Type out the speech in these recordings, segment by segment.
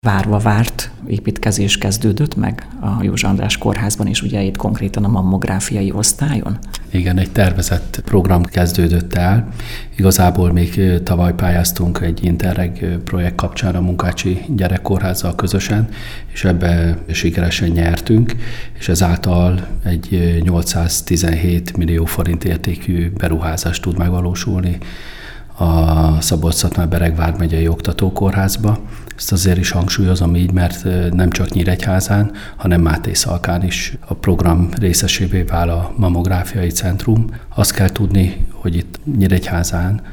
várva várt építkezés kezdődött meg a József András kórházban, és ugye itt konkrétan a mammográfiai osztályon? Igen, egy tervezett program kezdődött el. Igazából még tavaly pályáztunk egy Interreg projekt kapcsán a Munkácsi Gyerekkórházzal közösen, és ebbe sikeresen nyertünk, és ezáltal egy 817 millió forint értékű beruházás tud megvalósulni a Szabolcs-Szatmár-Bereg vármegyei oktatókórházba. Ezt azért is hangsúlyozom így, mert nem csak Nyíregyházán, hanem Mátészalkán is a program részesévé vál a mammográfiai centrum. Azt kell tudni, hogy itt Nyíregyházán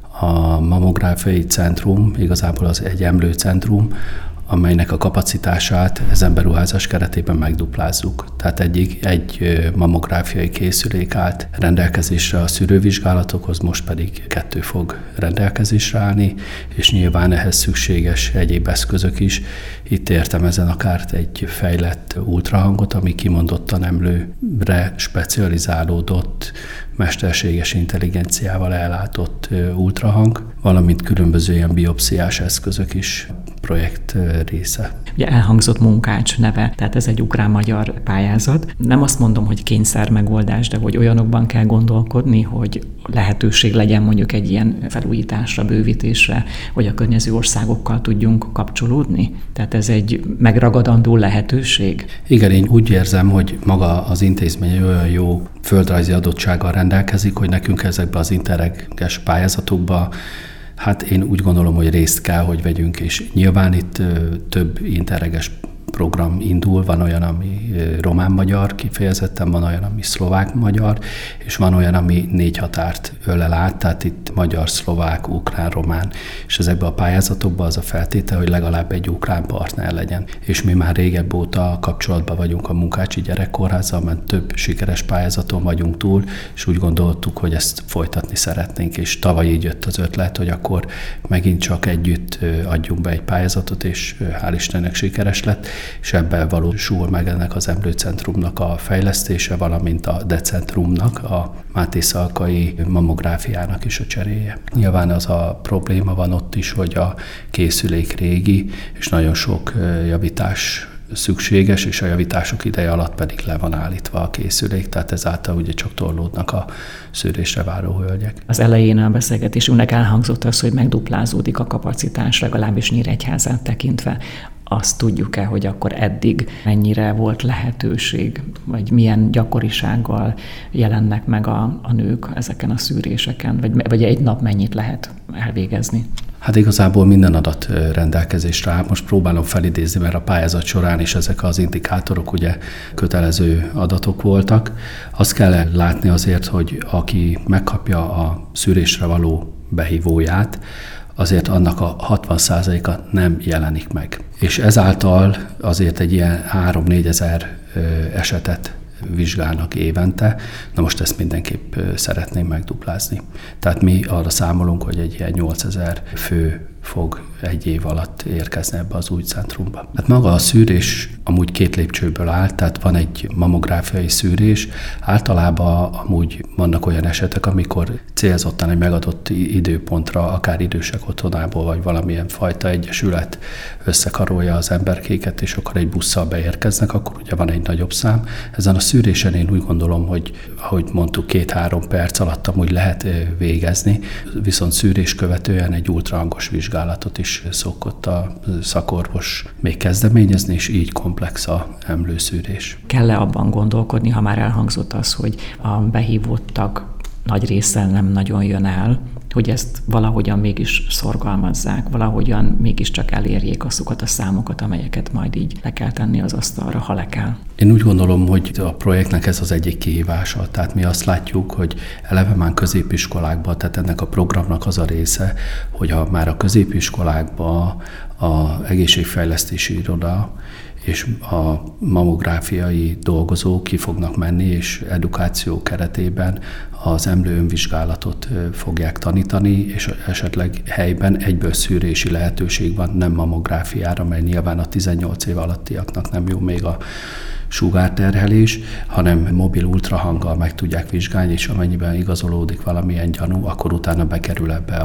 a mammográfiai centrum igazából az egy emlőcentrum, amelynek a kapacitását ezen beruházás keretében megduplázzuk. Tehát egy mammográfiai készülék állt rendelkezésre a szűrővizsgálatokhoz, most pedig 2 fog rendelkezésre állni, és nyilván ehhez szükséges egyéb eszközök is. Itt értem ezen akár egy fejlett ultrahangot, ami kimondottan emlőre specializálódott, mesterséges intelligenciával ellátott ultrahang, valamint különböző ilyen biopsziás eszközök is projekt része. Ugye elhangzott Munkács neve, tehát ez egy ukrán-magyar pályázat. Nem azt mondom, hogy kényszer megoldás, de hogy olyanokban kell gondolkodni, hogy lehetőség legyen mondjuk egy ilyen felújításra, bővítésre, hogy a környező országokkal tudjunk kapcsolódni. Tehát ez egy megragadandó lehetőség. Igen, én úgy érzem, hogy maga az intézmény olyan jó földrajzi adottsággal rendelkezik, hogy nekünk ezekben az interreges pályázatokban hát én úgy gondolom, hogy részt kell, hogy vegyünk, és nyilván itt több interreges program indul, van olyan, ami román-magyar kifejezetten, van olyan, ami szlovák-magyar, és van olyan, ami 4 határt ölel át, tehát itt magyar, szlovák, ukrán, román, és ezekben a pályázatokban az a feltétel, hogy legalább egy ukrán partner legyen. És mi már régebb óta kapcsolatban vagyunk a Munkácsi Gyerekkórházzal, mert több sikeres pályázaton vagyunk túl, és úgy gondoltuk, hogy ezt folytatni szeretnénk, és tavaly így jött az ötlet, hogy akkor megint csak együtt adjunk be egy pályázatot, és hál' Istennek sikeres lett, és ebben valósul meg ennek az emlőcentrumnak a fejlesztése, valamint a decentrumnak, a mátészalkai mammográfiának is a cseréje. Nyilván az a probléma van ott is, hogy a készülék régi, és nagyon sok javítás szükséges, és a javítások ideje alatt pedig le van állítva a készülék, tehát ezáltal ugye csak torlódnak a szűrésre váró hölgyek. Az elején a beszélgetésünknek elhangzott az, hogy megduplázódik a kapacitás, legalábbis Nyíregyházát tekintve. Azt tudjuk-e, hogy akkor eddig mennyire volt lehetőség, vagy milyen gyakorisággal jelennek meg a nők ezeken a szűréseken, vagy egy nap mennyit lehet elvégezni? Hát igazából minden adat rendelkezésre áll. Most próbálom felidézni, mert a pályázat során is ezek az indikátorok ugye kötelező adatok voltak. Azt kell látni azért, hogy aki megkapja a szűrésre való behívóját, azért annak a 60%-a nem jelenik meg. És ezáltal azért egy ilyen 3-4 ezer esetet vizsgálnak évente. Na most ezt mindenképp szeretném megduplázni. Tehát mi arra számolunk, hogy egy ilyen 8000 fő fog egy év alatt érkezni ebbe az új centrumba. Hát maga a szűrés amúgy 2 lépcsőből áll, tehát van egy mammográfiai szűrés. Általában amúgy vannak olyan esetek, amikor célzottan egy megadott időpontra, akár idősek otthonából, vagy valamilyen fajta egyesület összekarolja az emberkéket, és akkor egy busszal beérkeznek, akkor ugye van egy nagyobb szám. Ezen a szűrésen én úgy gondolom, hogy ahogy mondtuk, 2-3 perc alatt amúgy lehet végezni, viszont szűrés követően egy ultrahangos vizsgálatot is szokott a szakorvos még kezdeményezni, és így komplex a emlőszűrés. Kell-e abban gondolkodni, ha már elhangzott az, hogy a behívottak nagy része nem nagyon jön el, hogy ezt valahogyan mégis szorgalmazzák, valahogyan mégiscsak elérjék azokat a számokat, amelyeket majd így le kell tenni az asztalra, ha le kell. Én úgy gondolom, hogy a projektnek ez az egyik kihívása. Tehát mi azt látjuk, hogy eleve már középiskolákban, tehát ennek a programnak az a része, hogy ha már a középiskolákban az egészségfejlesztési iroda és a mammográfiai dolgozók ki fognak menni, és edukáció keretében az emlő önvizsgálatot fogják tanítani, és esetleg helyben egyből szűrési lehetőség van, nem mammográfiára, mert nyilván a 18 év alattiaknak nem jó még a sugárterhelés, hanem mobil ultrahanggal meg tudják vizsgálni, és amennyiben igazolódik valamilyen gyanú, akkor utána bekerül ebbe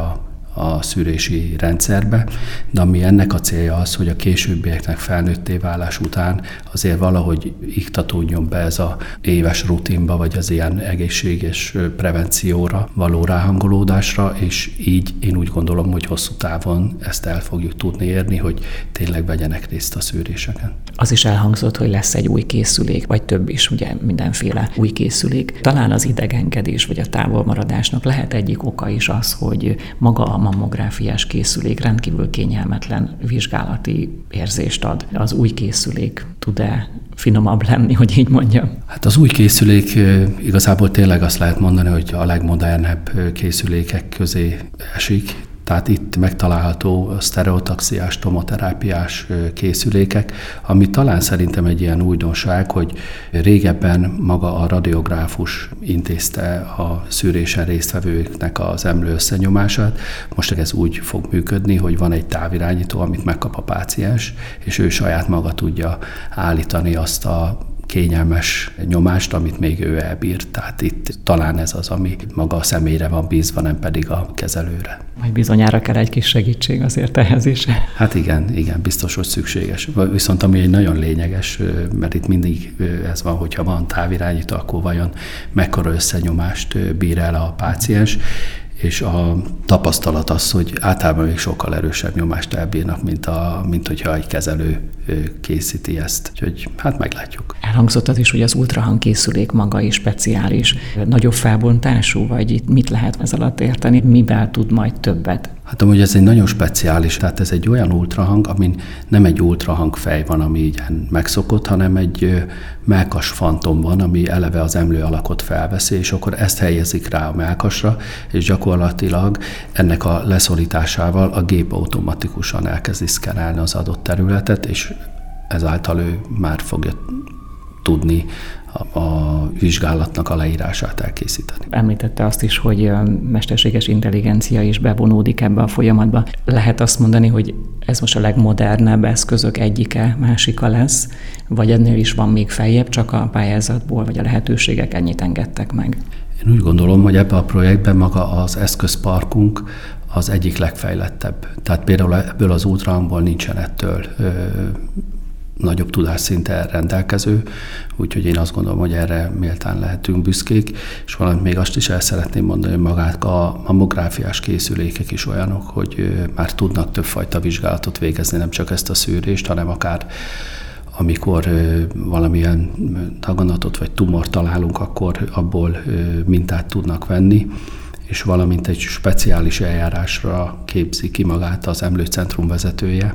a szűrési rendszerbe, de ami ennek a célja az, hogy a későbbieknek felnőtté válás után azért valahogy iktatódjon be ez a éves rutinba, vagy az ilyen egészséges prevencióra való ráhangolódásra, és így én úgy gondolom, hogy hosszú távon ezt el fogjuk tudni érni, hogy tényleg vegyenek részt a szűréseken. Az is elhangzott, hogy lesz egy új készülék, vagy több is, ugye mindenféle új készülék. Talán az idegenkedés vagy a távolmaradásnak lehet egyik oka is az, hogy maga a mammográfiás készülék rendkívül kényelmetlen vizsgálati érzést ad. Az új készülék tud-e finomabb lenni, hogy így mondjam? Hát az új készülék igazából tényleg azt lehet mondani, hogy a legmodernebb készülékek közé esik. Tehát itt megtalálható sztereotaxiás, tomoterápiás készülékek, ami talán szerintem egy ilyen újdonság, hogy régebben maga a radiográfus intézte a szűrésen résztvevőknek az emlő összenyomását. Most ez úgy fog működni, hogy van egy távirányító, amit megkap a páciens, és ő saját maga tudja állítani azt a kényelmes nyomást, amit még ő elbír. Tehát itt talán ez az, ami maga a személyre van bízva, nem pedig a kezelőre. Majd bizonyára kell egy kis segítség azért ehhez is. Hát igen, biztos, hogy szükséges. Viszont ami egy nagyon lényeges, mert itt mindig ez van, hogyha van távirányító, akkor vajon mekkora összenyomást bír el a páciens, és a tapasztalat az, hogy általában még sokkal erősebb nyomást elbírnak, mint hogyha egy kezelő készíti ezt. Úgyhogy hát meglátjuk. Elhangzott az is, hogy az ultrahang készülék maga is speciális, nagyobb felbontású, vagy itt mit lehet ez alatt érteni, mivel tud majd többet? Hát amúgy ez egy nagyon speciális, tehát ez egy olyan ultrahang, amin nem egy ultrahang fej van, ami így megszokott, hanem egy mellkas fantom van, ami eleve az emlő alakot felveszi, és akkor ezt helyezik rá a mellkasra, és gyakorlatilag ennek a leszorításával a gép automatikusan elkezdi szkennelni az adott területet, és ezáltal ő már fogja tudni a vizsgálatnak a leírását elkészíteni. Említette azt is, hogy mesterséges intelligencia is bevonódik ebbe a folyamatba. Lehet azt mondani, hogy ez most a legmodernebb eszközök egyike, másika lesz, vagy ennél is van még feljebb, csak a pályázatból, vagy a lehetőségek ennyit engedtek meg? Én úgy gondolom, hogy ebben a projektben maga az eszközparkunk az egyik legfejlettebb. Tehát például ebből az ultrahangból nincsen ettől nagyobb tudásszinten rendelkező, úgyhogy én azt gondolom, hogy erre méltán lehetünk büszkék, és valamint még azt is el szeretném mondani, hogy magát a mammográfiás készülékek is olyanok, hogy már tudnak többfajta vizsgálatot végezni, nem csak ezt a szűrést, hanem akár amikor valamilyen daganatot vagy tumort találunk, akkor abból mintát tudnak venni, és valamint egy speciális eljárásra képzi ki magát az emlőcentrum vezetője,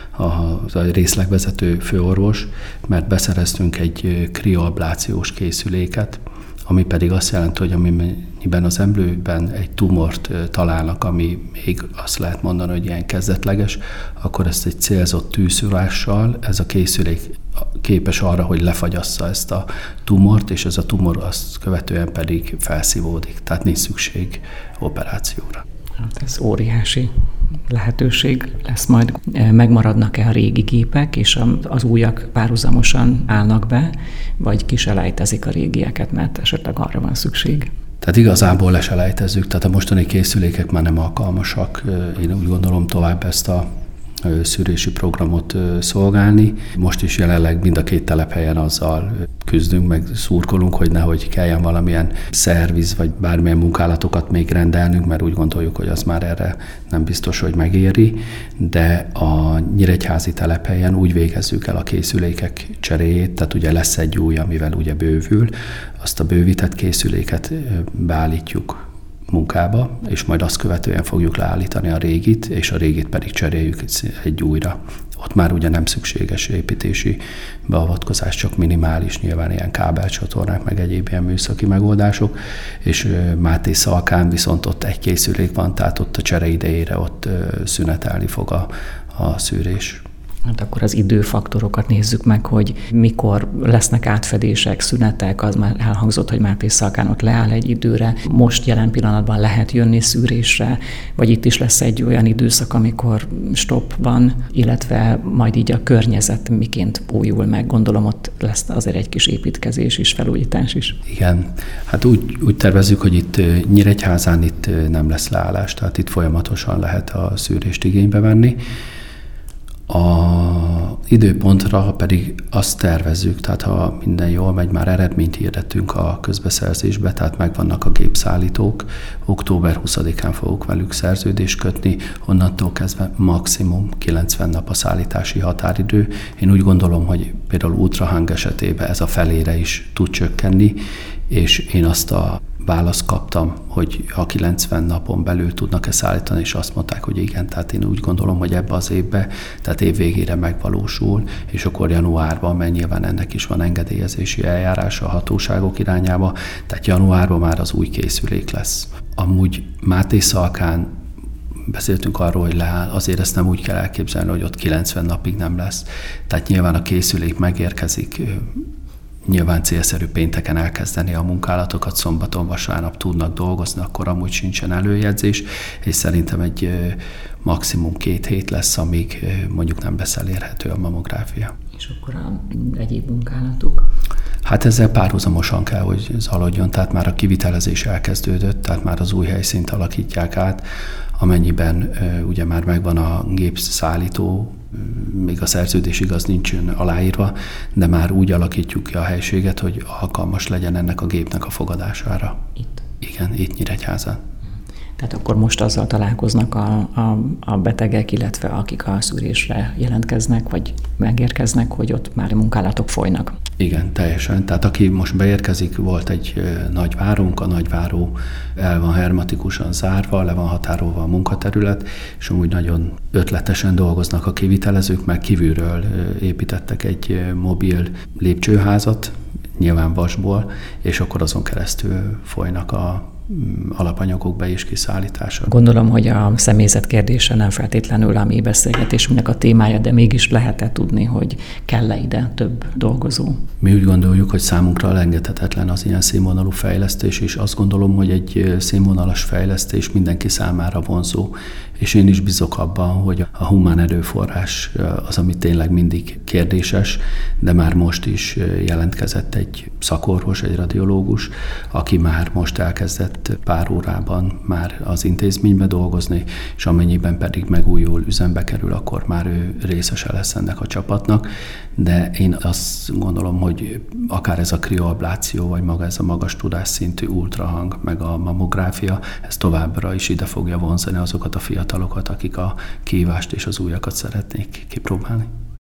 a részlegvezető főorvos, mert beszereztünk egy krioablációs készüléket, ami pedig azt jelenti, hogy amennyiben az emlőben egy tumort találnak, ami még azt lehet mondani, hogy ilyen kezdetleges, akkor ezt egy célzott tűzszúrással ez a készülék képes arra, hogy lefagyassza ezt a tumort, és ez a tumor azt követően pedig felszívódik. Tehát nincs szükség operációra. Hát ez óriási lehetőség lesz majd. Megmaradnak-e a régi gépek, és az újak párhuzamosan állnak be, vagy kiselejtezik a régieket, mert esetleg arra van szükség? Tehát igazából leselejtezzük, tehát a mostani készülékek már nem alkalmasak. Én úgy gondolom tovább ezt a szűrési programot szolgálni. Most is jelenleg mind a két telephelyen azzal küzdünk, meg szurkolunk, hogy nehogy kelljen valamilyen szerviz, vagy bármilyen munkálatokat még rendelnünk, mert úgy gondoljuk, hogy az már erre nem biztos, hogy megéri, de a nyíregyházi telephelyen úgy végezzük el a készülékek cseréjét, tehát ugye lesz egy új, amivel ugye bővül, azt a bővített készüléket beállítjuk munkába, és majd azt követően fogjuk leállítani a régit, és a régit pedig cseréljük egy újra. Ott már ugye nem szükséges építési beavatkozás, csak minimális, nyilván ilyen kábelcsatornák, meg egyéb ilyen műszaki megoldások, és Máté Szalkán viszont ott egy készülék van, tehát ott a csere idejére ott szünetelni fog a szűrés. Hát akkor az időfaktorokat nézzük meg, hogy mikor lesznek átfedések, szünetek, az már elhangzott, hogy Mátészalkán ott leáll egy időre, most jelen pillanatban lehet jönni szűrésre, vagy itt is lesz egy olyan időszak, amikor stop van, illetve majd így a környezet miként újul meg, gondolom ott lesz azért egy kis építkezés is, felújítás is. Igen, hát úgy tervezzük, hogy itt Nyíregyházán itt nem lesz leállás, tehát itt folyamatosan lehet a szűrést igénybe venni. A időpontra pedig azt tervezzük, tehát ha minden jól megy, már eredményt hirdettünk a közbeszerzésbe, tehát megvannak a gépszállítók. Október 20-án fogok velük szerződést kötni, onnantól kezdve maximum 90 nap a szállítási határidő. Én úgy gondolom, hogy például ultrahang esetében ez a felére is tud csökkenni, és én azt a választ kaptam, hogy ha 90 napon belül tudnak-e szállítani, és azt mondták, hogy igen, tehát én úgy gondolom, hogy ebbe az évbe, tehát év végére megvalósul, és akkor januárban, mert nyilván ennek is van engedélyezési eljárása a hatóságok irányába, tehát januárban már az új készülék lesz. Amúgy Mátészalkán beszéltünk arról, hogy leáll, azért ezt nem úgy kell elképzelni, hogy ott 90 napig nem lesz. Tehát nyilván a készülék megérkezik, nyilván célszerű pénteken elkezdeni a munkálatokat, szombaton, vasárnap tudnak dolgozni, akkor amúgy sincsen előjegyzés, és szerintem egy maximum 2 hét lesz, amíg mondjuk nem lesz elérhető a mamográfia. És akkor a egyéb munkálatok? Hát ezzel párhuzamosan kell, hogy zalodjon, tehát már a kivitelezés elkezdődött, tehát már az új helyszínt alakítják át, amennyiben ugye már megvan a gépszállító, még a szerződés igaz nincs aláírva, de már úgy alakítjuk ki a helységet, hogy alkalmas legyen ennek a gépnek a fogadására. Itt? Igen, itt Nyíregyházán. Tehát akkor most azzal találkoznak a betegek, illetve akik a szűrésre jelentkeznek, vagy megérkeznek, hogy ott már munkálatok folynak. Igen, teljesen. Tehát aki most beérkezik, volt egy nagyvárunk, a nagyváró el van hermetikusan zárva, le van határolva a munkaterület, és amúgy nagyon ötletesen dolgoznak a kivitelezők, mert kívülről építettek egy mobil lépcsőházat, nyilván vasból, és akkor azon keresztül folynak a alapanyagok be- és kiszállítása. Gondolom, hogy a személyzet kérdése nem feltétlenül a mi beszélgetésünknek a témája, de mégis lehet-e tudni, hogy kell-e ide több dolgozó? Mi úgy gondoljuk, hogy számunkra elengedhetetlen az ilyen színvonalú fejlesztés, és azt gondolom, hogy egy színvonalas fejlesztés mindenki számára vonzó, és én is bízok abban, hogy a humán erőforrás az, ami tényleg mindig kérdéses, de már most is jelentkezett egy szakorvos, egy radiológus, aki már most elkezdett pár órában már az intézménybe dolgozni, és amennyiben pedig megújul, üzembe kerül, akkor már ő részese lesz ennek a csapatnak. De én azt gondolom, hogy akár ez a krioabláció, vagy maga ez a magas tudásszintű ultrahang, meg a mamográfia, ez továbbra is ide fogja vonzani azokat a fiatalokat, akik a kihívást és az újakat szeretnék kipróbálni.